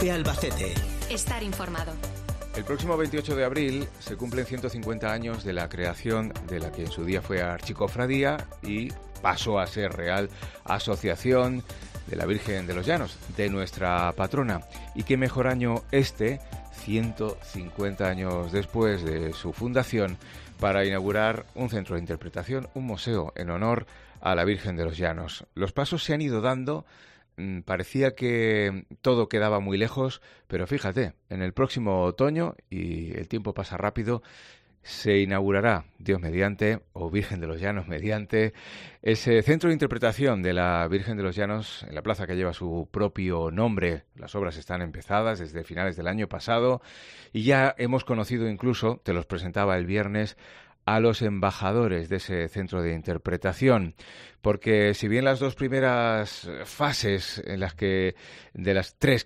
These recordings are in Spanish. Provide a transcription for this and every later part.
Cope Albacete. Estar informado. El próximo 28 de abril se cumplen 150 años de la creación de la que en su día fue archicofradía y pasó a ser Real Asociación de la Virgen de los Llanos, de nuestra patrona. Y qué mejor año 150 años después de su fundación, para inaugurar un centro de interpretación, un museo en honor a la Virgen de los Llanos. Los pasos se han ido dando. Parecía que todo quedaba muy lejos, pero fíjate, en el próximo otoño, y el tiempo pasa rápido, se inaugurará, Dios mediante, o Virgen de los Llanos mediante, ese centro de interpretación de la Virgen de los Llanos en la plaza que lleva su propio nombre. Las obras están empezadas desde finales del año pasado y ya hemos conocido incluso, te los presentaba el viernes, a los embajadores de ese centro de interpretación, porque si bien las dos primeras fases en las que, de las tres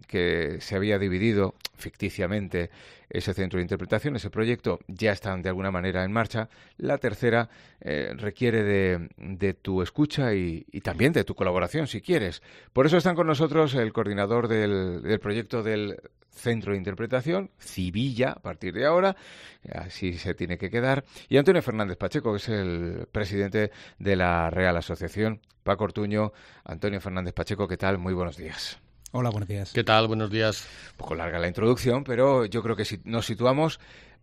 que se había dividido ficticiamente ese centro de interpretación, ese proyecto, ya están de alguna manera en marcha, la tercera requiere de tu escucha y también de tu colaboración, si quieres. Por eso están con nosotros el coordinador del proyecto del Centro de Interpretación, Civilla, a partir de ahora, así se tiene que quedar, y Antonio Fernández Pacheco, que es el presidente de la Real Asociación. Paco Ortuño, Antonio Fernández Pacheco, ¿qué tal? Muy buenos días. Hola, buenos días. ¿Qué tal? Buenos días. Un poco larga la introducción, pero yo creo que si nos situamos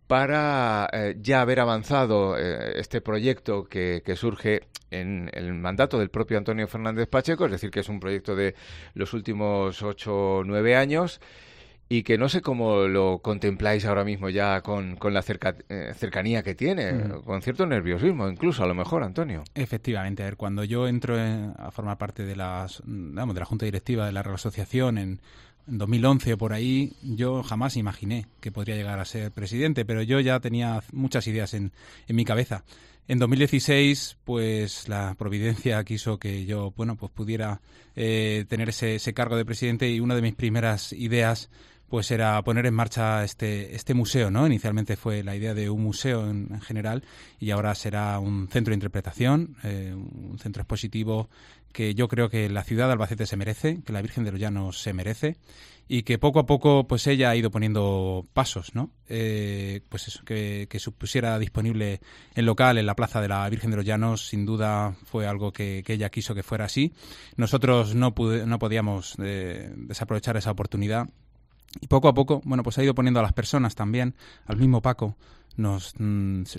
para ya haber avanzado este proyecto que surge en el mandato del propio Antonio Fernández Pacheco, es decir, que es un proyecto de los últimos 8 o 9 años, y que no sé cómo lo contempláis ahora mismo ya con la cercanía que tiene, con cierto nerviosismo incluso, a lo mejor, Antonio. Efectivamente, a ver, cuando yo entro a formar parte de la Junta Directiva de la Real Asociación en 2011 o por ahí, yo jamás imaginé que podría llegar a ser presidente, pero yo ya tenía muchas ideas en mi cabeza. En 2016, pues la providencia quiso que yo, pues pudiera tener ese cargo de presidente, y una de mis primeras ideas pues era poner en marcha este museo, ¿no? Inicialmente fue la idea de un museo en general, y ahora será un centro de interpretación, un centro expositivo que yo creo que la ciudad de Albacete se merece, que la Virgen de los Llanos se merece, y que poco a poco pues ella ha ido poniendo pasos, ¿no? Pues eso, que supusiera disponible el local en la plaza de la Virgen de los Llanos, sin duda fue algo que ella quiso que fuera así. Nosotros no podíamos desaprovechar esa oportunidad. Y poco a poco, bueno, pues ha ido poniendo a las personas también, al mismo Paco, se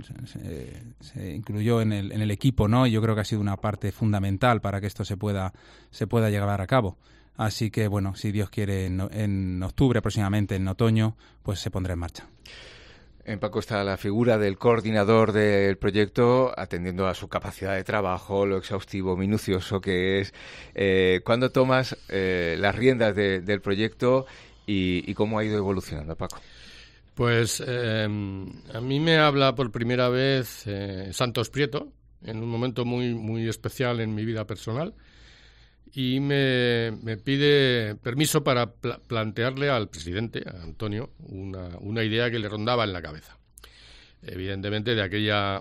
incluyó en el equipo, ¿no? Y yo creo que ha sido una parte fundamental para que esto se pueda llevar a cabo. Así que, bueno, si Dios quiere, en octubre aproximadamente, en otoño, pues se pondrá en marcha. En Paco está la figura del coordinador del proyecto, atendiendo a su capacidad de trabajo, lo exhaustivo, minucioso que es. ¿Cuándo tomas las riendas del proyecto y cómo ha ido evolucionando, Paco? Pues a mí me habla por primera vez Santos Prieto, en un momento muy, muy especial en mi vida personal, y me pide permiso para plantearle al presidente, a Antonio, una idea que le rondaba en la cabeza. Evidentemente de aquella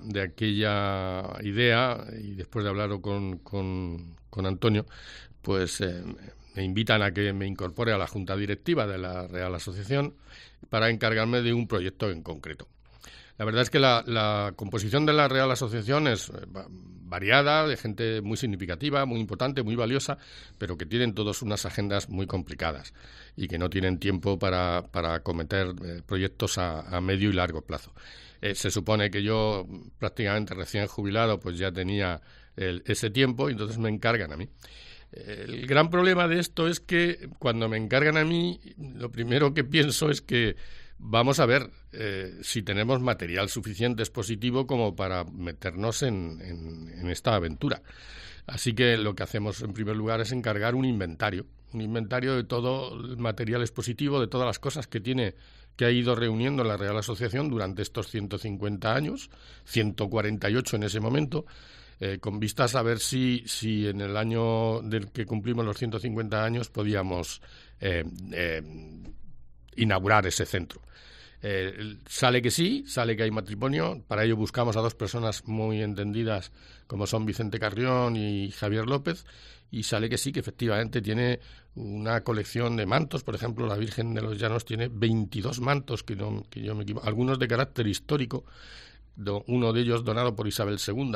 idea, y después de hablarlo con Antonio, pues me invitan a que me incorpore a la Junta Directiva de la Real Asociación para encargarme de un proyecto en concreto. La verdad es que la composición de la Real Asociación es variada, de gente muy significativa, muy importante, muy valiosa, pero que tienen todos unas agendas muy complicadas y que no tienen tiempo para acometer proyectos a medio y largo plazo. Se supone que yo, prácticamente recién jubilado, pues ya tenía ese tiempo, y entonces me encargan a mí. El gran problema de esto es que cuando me encargan a mí, lo primero que pienso es que vamos a ver si tenemos material suficiente expositivo como para meternos en esta aventura. Así que lo que hacemos en primer lugar es encargar un inventario de todo el material expositivo, de todas las cosas que ha ido reuniendo la Real Asociación durante estos 150 años, 148 en ese momento, con vistas a ver si en el año del que cumplimos los 150 años podíamos inaugurar ese centro. Sale que sí, sale que hay matrimonio. Para ello buscamos a dos personas muy entendidas, como son Vicente Carrión y Javier López, y sale que sí, que efectivamente tiene una colección de mantos. Por ejemplo, la Virgen de los Llanos tiene 22 mantos, que yo me equivoco, algunos de carácter histórico, uno de ellos donado por Isabel II.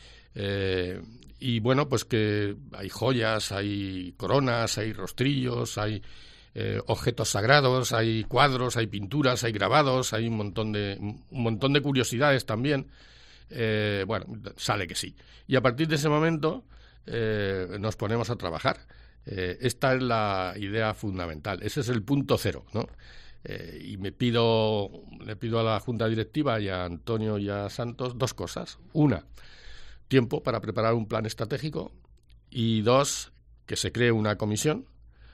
Y bueno, pues que hay joyas, hay coronas, hay rostrillos, hay objetos sagrados, hay cuadros, hay pinturas, hay grabados, hay un montón de curiosidades también. Bueno, sale que sí. Y a partir de ese momento nos ponemos a trabajar. Esta es la idea fundamental. Ese es el punto cero, ¿no? Y le pido a la Junta Directiva y a Antonio y a Santos dos cosas. Una, tiempo para preparar un plan estratégico, y dos, que se cree una comisión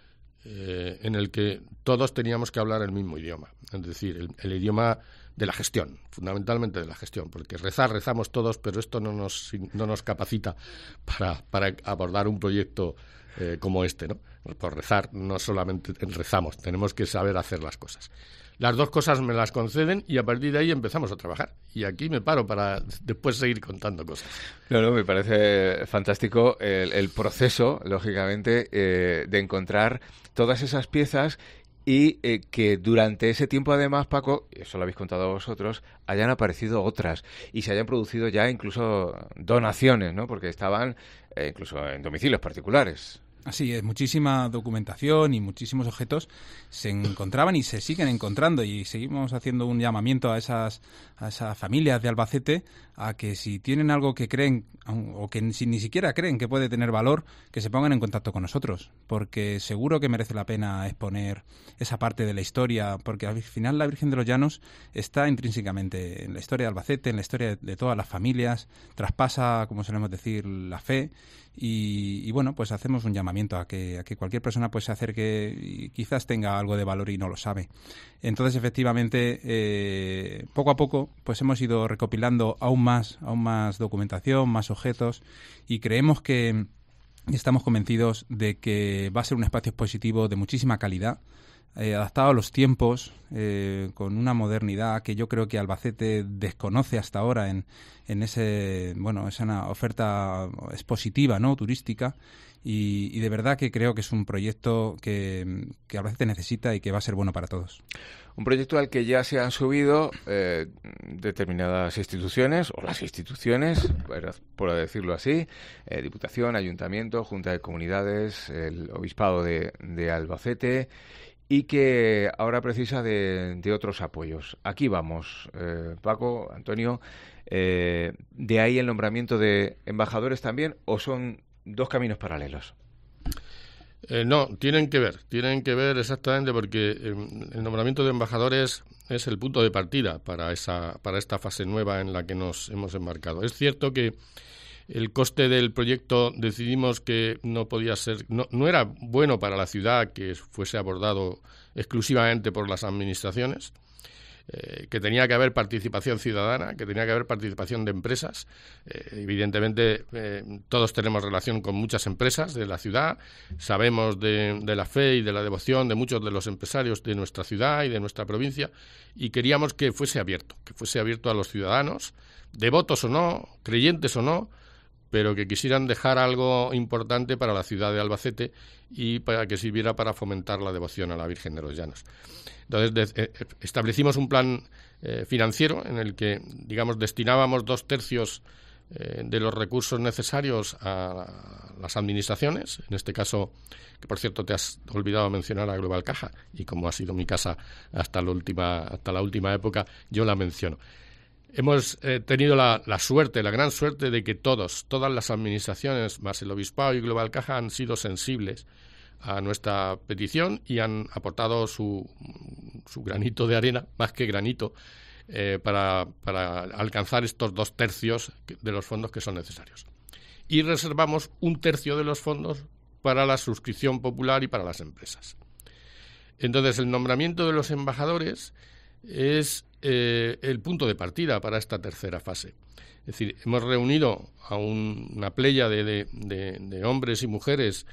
en el que todos teníamos que hablar el mismo idioma, es decir, el idioma de la gestión, fundamentalmente de la gestión, porque rezamos todos, pero esto no nos capacita para abordar un proyecto como este, ¿no? Por rezar no solamente rezamos, tenemos que saber hacer las cosas. Las dos cosas me las conceden y a partir de ahí empezamos a trabajar. Y aquí me paro para después seguir contando cosas. No, me parece fantástico el proceso, lógicamente, de encontrar todas esas piezas y que durante ese tiempo, además, Paco, y eso lo habéis contado vosotros, hayan aparecido otras y se hayan producido ya incluso donaciones, ¿no? Porque estaban incluso en domicilios particulares. Así es, muchísima documentación y muchísimos objetos se encontraban y se siguen encontrando, y seguimos haciendo un llamamiento a esas familias de Albacete a que si tienen algo que creen o que si ni siquiera creen que puede tener valor, que se pongan en contacto con nosotros, porque seguro que merece la pena exponer esa parte de la historia, porque al final la Virgen de los Llanos está intrínsecamente en la historia de Albacete, en la historia de todas las familias, traspasa, como solemos decir, la fe. Y bueno, pues hacemos un llamamiento a que cualquier persona pues se acerque y quizás tenga algo de valor y no lo sabe. Entonces, efectivamente, poco a poco pues hemos ido recopilando aún más documentación, más objetos, y creemos que estamos convencidos de que va a ser un espacio expositivo de muchísima calidad, adaptado a los tiempos, con una modernidad que yo creo que Albacete desconoce hasta ahora en es una oferta expositiva, ¿no?, turística, y de verdad que creo que es un proyecto que Albacete necesita y que va a ser bueno para todos. Un proyecto al que ya se han subido determinadas instituciones, o las instituciones, por decirlo así, Diputación, Ayuntamiento, Junta de Comunidades, el Obispado de Albacete, y que ahora precisa de otros apoyos. Aquí vamos, Paco, Antonio, ¿de ahí el nombramiento de embajadores también, o son dos caminos paralelos? No, tienen que ver exactamente, porque el nombramiento de embajadores es el punto de partida para esta fase nueva en la que nos hemos embarcado. Es cierto que el coste del proyecto decidimos que no podía ser, no era bueno para la ciudad que fuese abordado exclusivamente por las administraciones, que tenía que haber participación ciudadana, que tenía que haber participación de empresas. Evidentemente, todos tenemos relación con muchas empresas de la ciudad, sabemos de la fe y de la devoción de muchos de los empresarios de nuestra ciudad y de nuestra provincia, y queríamos que fuese abierto a los ciudadanos, devotos o no, creyentes o no, pero que quisieran dejar algo importante para la ciudad de Albacete y para que sirviera para fomentar la devoción a la Virgen de los Llanos. Entonces, establecimos un plan financiero en el que, digamos, destinábamos 2/3 de los recursos necesarios a las administraciones, en este caso, que por cierto te has olvidado mencionar a Global Caja, y como ha sido mi casa hasta la última época, yo la menciono. Hemos tenido la gran suerte de que todas las administraciones, más el Obispado y Global Caja, han sido sensibles a nuestra petición y han aportado su granito de arena, más que granito, para alcanzar estos 2/3 de los fondos que son necesarios. Y reservamos 1/3 de los fondos para la suscripción popular y para las empresas. Entonces, el nombramiento de los embajadores es el punto de partida para esta tercera fase. Es decir, hemos reunido a una playa de hombres y mujeres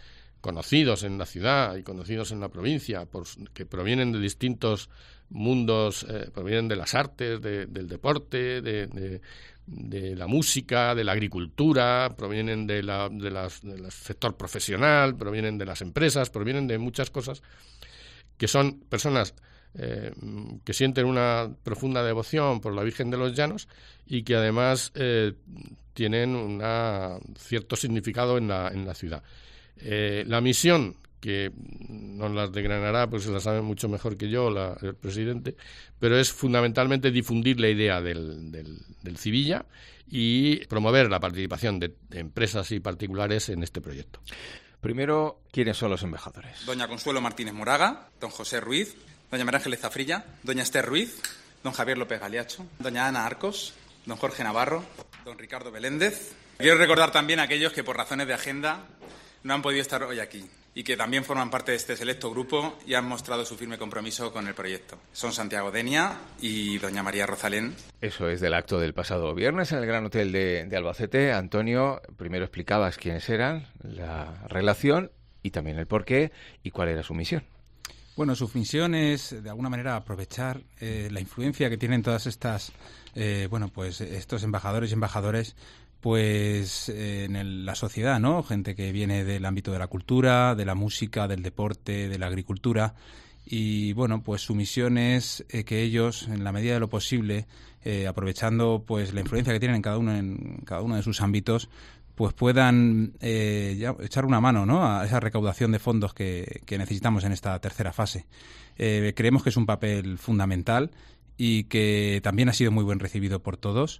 conocidos en la ciudad y conocidos en la provincia, que provienen de distintos mundos, provienen de las artes, del deporte, de la música, de la agricultura, provienen del sector profesional, provienen de las empresas, provienen de muchas cosas, que son personas que sienten una profunda devoción por la Virgen de los Llanos y que además tienen un cierto significado en la ciudad. La misión, que nos las desgranará, pues se la sabe mucho mejor que yo el presidente, pero es fundamentalmente difundir la idea del Civilla y promover la participación de empresas y particulares en este proyecto. Primero, ¿quiénes son los embajadores? Doña Consuelo Martínez Moraga, don José Ruiz, doña María Ángeles Zafrilla, doña Esther Ruiz, don Javier López Galiacho, doña Ana Arcos, don Jorge Navarro, don Ricardo Beléndez. Quiero recordar también a aquellos que por razones de agenda no han podido estar hoy aquí y que también forman parte de este selecto grupo y han mostrado su firme compromiso con el proyecto. Son Santiago Denia y doña María Rosalén. Eso es del acto del pasado viernes en el Gran Hotel de Albacete. Antonio, primero explicabas quiénes eran, la relación y también el porqué y cuál era su misión. Bueno, su misión es, de alguna manera, aprovechar la influencia que tienen todas estas, estos embajadores y embajadores, pues en la sociedad, ¿no? Gente que viene del ámbito de la cultura, de la música, del deporte, de la agricultura. Y bueno, pues su misión es que ellos, en la medida de lo posible, aprovechando pues la influencia que tienen en cada uno de sus ámbitos, pues puedan echar una mano, ¿no?, a esa recaudación de fondos que necesitamos en esta tercera fase. Creemos que es un papel fundamental y que también ha sido muy bien recibido por todos.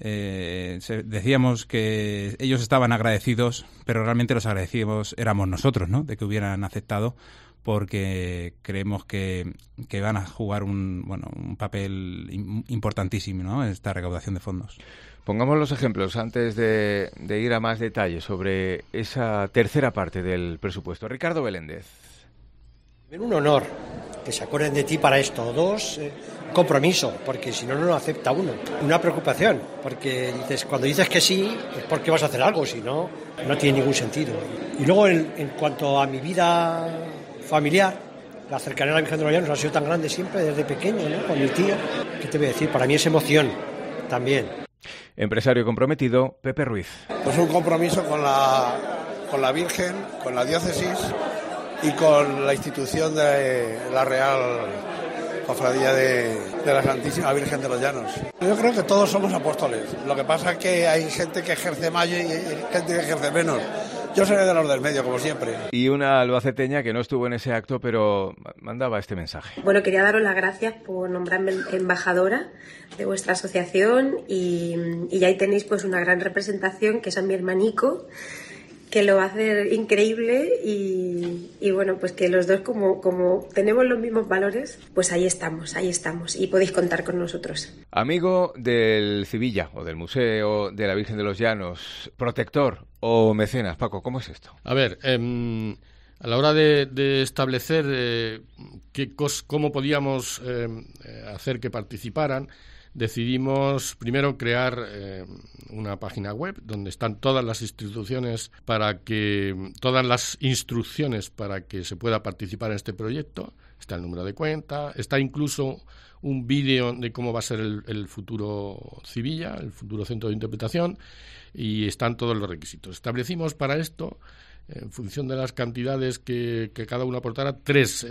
Decíamos que ellos estaban agradecidos, pero realmente los agradecidos éramos nosotros, ¿no?, de que hubieran aceptado, porque creemos que van a jugar un papel importantísimo, ¿no?, en esta recaudación de fondos. Pongamos los ejemplos antes de ir a más detalles sobre esa tercera parte del presupuesto. Ricardo Beléndez. Un honor que se acuerden de ti para esto. Dos, compromiso, porque si no, no lo acepta uno. Una preocupación, porque cuando dices que sí, es porque vas a hacer algo, si no, no tiene ningún sentido. Y luego, en cuanto a mi vida familiar, la cercanía a la Virgen de los Llanos ha sido tan grande siempre, desde pequeño, ¿no?, con mi tío. ¿Qué te voy a decir? Para mí es emoción también. Empresario comprometido, Pepe Ruiz. Pues un compromiso con la Virgen, con la diócesis y con la institución de la Real Cofradía de la Santísima Virgen de los Llanos. Yo creo que todos somos apóstoles. Lo que pasa es que hay gente que ejerce más y hay gente que ejerce menos. Yo seré de los del medio, como siempre. Y una albaceteña que no estuvo en ese acto, pero mandaba este mensaje. Bueno, quería daros las gracias por nombrarme embajadora de vuestra asociación y ahí tenéis pues una gran representación, que es mi hermanico, que lo va a hacer increíble y bueno, pues que los dos como tenemos los mismos valores, pues ahí estamos y podéis contar con nosotros. Amigo del Civilla o del Museo de la Virgen de los Llanos, protector o mecenas, Paco, ¿cómo es esto? A ver, a la hora de establecer cómo podíamos hacer que participaran, decidimos primero crear una página web donde están todas las instituciones todas las instrucciones para que se pueda participar en este proyecto. Está el número de cuenta, está incluso un vídeo de cómo va a ser el futuro Civilla, el futuro centro de interpretación, y están todos los requisitos. Establecimos para esto, en función de las cantidades que cada uno aportara, tres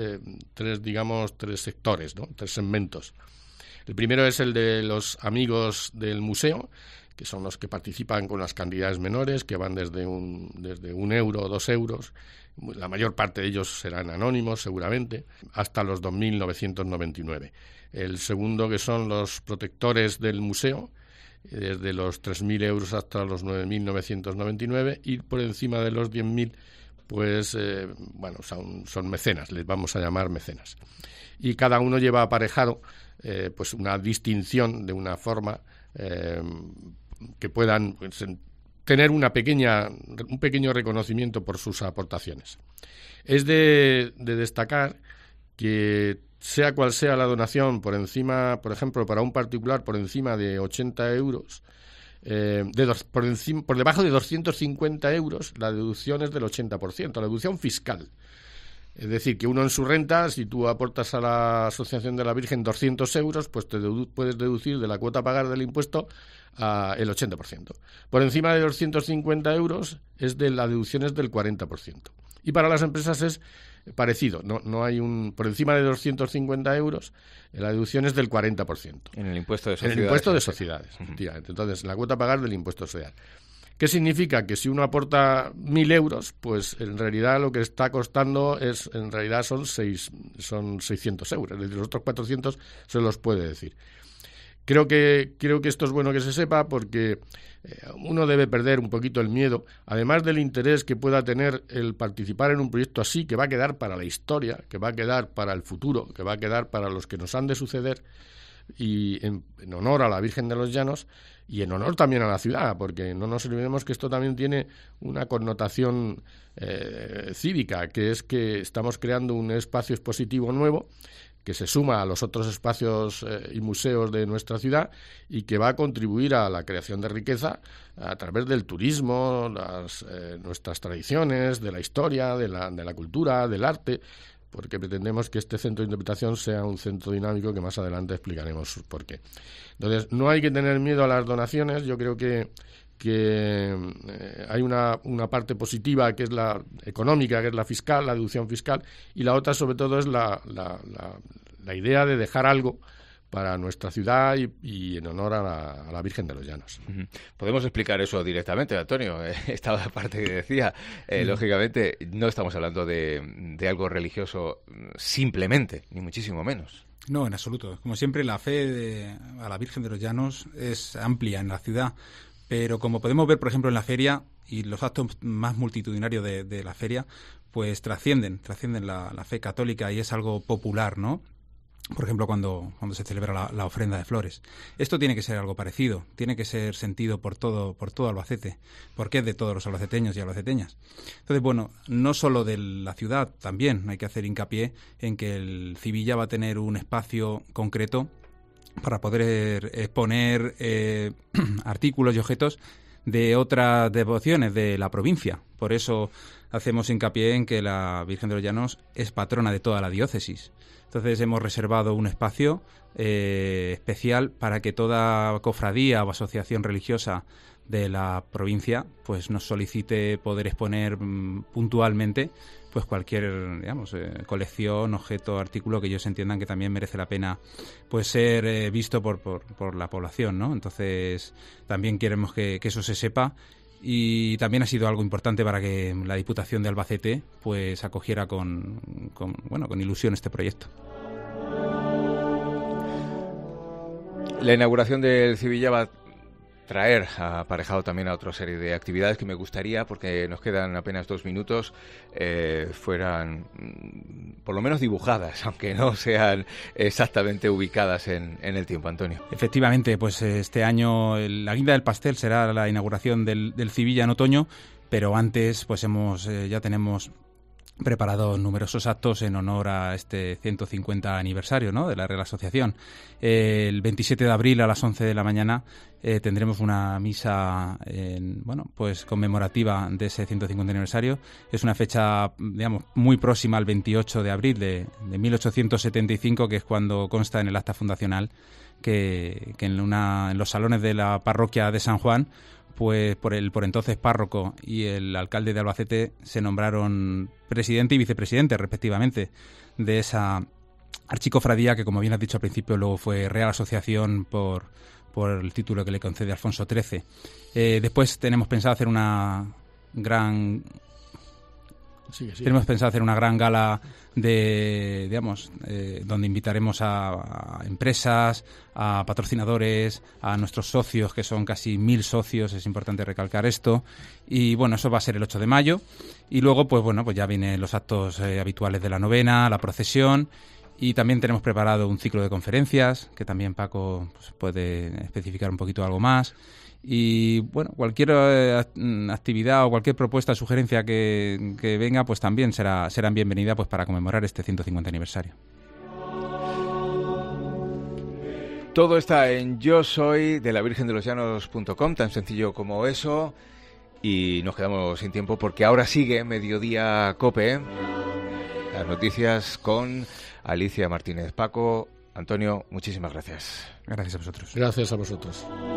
sectores, ¿no?, tres segmentos. El primero es el de los amigos del museo, que son los que participan con las cantidades menores, que van desde un euro o 2 euros. La mayor parte de ellos serán anónimos, seguramente, hasta los 2.999. El segundo, que son los protectores del museo, desde los 3.000 euros hasta los 9.999, y por encima de los 10.000, pues, son mecenas, les vamos a llamar mecenas. Y cada uno lleva aparejado pues una distinción de una forma que puedan tener un pequeño reconocimiento por sus aportaciones. Es de destacar que sea cual sea la donación, por encima, por ejemplo, para un particular por encima de 80 euros, por debajo de 250 euros, la deducción es del 80%, la deducción fiscal. Es decir, que uno en su renta, si tú aportas a la Asociación de la Virgen 200 euros, pues puedes deducir de la cuota a pagar del impuesto el 80%. Por encima de 250 euros la deducción es del 40%. Y para las empresas es parecido, no hay por encima de 250 euros, la deducción es del 40%. En el impuesto de sociedades. En el impuesto de sociedades, efectivamente. Entonces, la cuota a pagar del impuesto social. ¿Qué significa? Que si uno aporta 1.000 euros, pues en realidad lo que está costando son 600 euros. Es decir, los otros 400 se los puede decir. Creo que esto es bueno que se sepa porque uno debe perder un poquito el miedo, además del interés que pueda tener el participar en un proyecto así, que va a quedar para la historia, que va a quedar para el futuro, que va a quedar para los que nos han de suceder, y en honor a la Virgen de los Llanos y en honor también a la ciudad, porque no nos olvidemos que esto también tiene una connotación cívica, que es que estamos creando un espacio expositivo nuevo que se suma a los otros espacios y museos de nuestra ciudad y que va a contribuir a la creación de riqueza a través del turismo, nuestras tradiciones, de la historia, de la cultura, del arte, porque pretendemos que este centro de interpretación sea un centro dinámico que más adelante explicaremos por qué. Entonces, no hay que tener miedo a las donaciones. Yo creo que hay una parte positiva que es la económica, que es la fiscal, la deducción fiscal, y la otra sobre todo es la idea de dejar algo para nuestra ciudad y en honor a la Virgen de los Llanos. Podemos explicar eso directamente, Antonio. Esta parte que decía, lógicamente no estamos hablando de algo religioso simplemente, ni muchísimo menos. No, en absoluto. Como siempre, la fe a la Virgen de los Llanos es amplia en la ciudad, pero como podemos ver, por ejemplo, en la feria y los actos más multitudinarios de la feria, pues trascienden la fe católica y es algo popular, ¿no? Por ejemplo, cuando se celebra la ofrenda de flores. Esto tiene que ser algo parecido, tiene que ser sentido por todo Albacete, porque es de todos los albaceteños y albaceteñas. Entonces, bueno, no solo de la ciudad, también hay que hacer hincapié en que el Civilla va a tener un espacio concreto para poder exponer artículos y objetos de otras devociones de la provincia. Por eso hacemos hincapié en que la Virgen de los Llanos es patrona de toda la diócesis. Entonces hemos reservado un espacio especial para que toda cofradía o asociación religiosa de la provincia pues nos solicite poder exponer puntualmente pues cualquier, digamos, colección, objeto, artículo que ellos entiendan que también merece la pena pues ser visto por la población, ¿no? Entonces también queremos que eso se sepa. Y también ha sido algo importante para que la Diputación de Albacete pues acogiera con ilusión este proyecto. La inauguración del Civilla va a traer aparejado también a otra serie de actividades que me gustaría, porque nos quedan apenas 2 minutos, fueran por lo menos dibujadas, aunque no sean exactamente ubicadas en el tiempo, Antonio. Efectivamente, pues este año la guinda del pastel será la inauguración del Civilla en otoño, pero antes pues ya tenemos preparado numerosos actos en honor a este 150 aniversario, ¿no?, de la Real Asociación. El 27 de abril a las 11 de la mañana tendremos una misa pues conmemorativa de ese 150 aniversario. Es una fecha, digamos, muy próxima al 28 de abril de 1875, que es cuando consta en el acta fundacional que en los salones de la parroquia de San Juan, pues por entonces párroco y el alcalde de Albacete se nombraron presidente y vicepresidente respectivamente de esa archicofradía que, como bien has dicho al principio, luego fue Real Asociación por el título que le concede Alfonso XIII. Después tenemos pensado hacer una gran gala donde invitaremos a empresas, a patrocinadores, a nuestros socios, que son casi 1.000 socios, es importante recalcar esto. Y bueno, eso va a ser el 8 de mayo. Y luego, pues ya vienen los actos habituales de la novena, la procesión. Y también tenemos preparado un ciclo de conferencias, que también Paco pues, puede especificar un poquito algo más. Y bueno, cualquier actividad o cualquier propuesta, sugerencia que venga, pues también serán bienvenidas pues para conmemorar este 150 aniversario. Todo está en yo soy de la Virgen de los Llanos.com, tan sencillo como eso. Y nos quedamos sin tiempo porque ahora sigue Mediodía COPE. Las noticias con Alicia Martínez. Paco, Antonio, muchísimas gracias. Gracias a vosotros. Gracias a vosotros.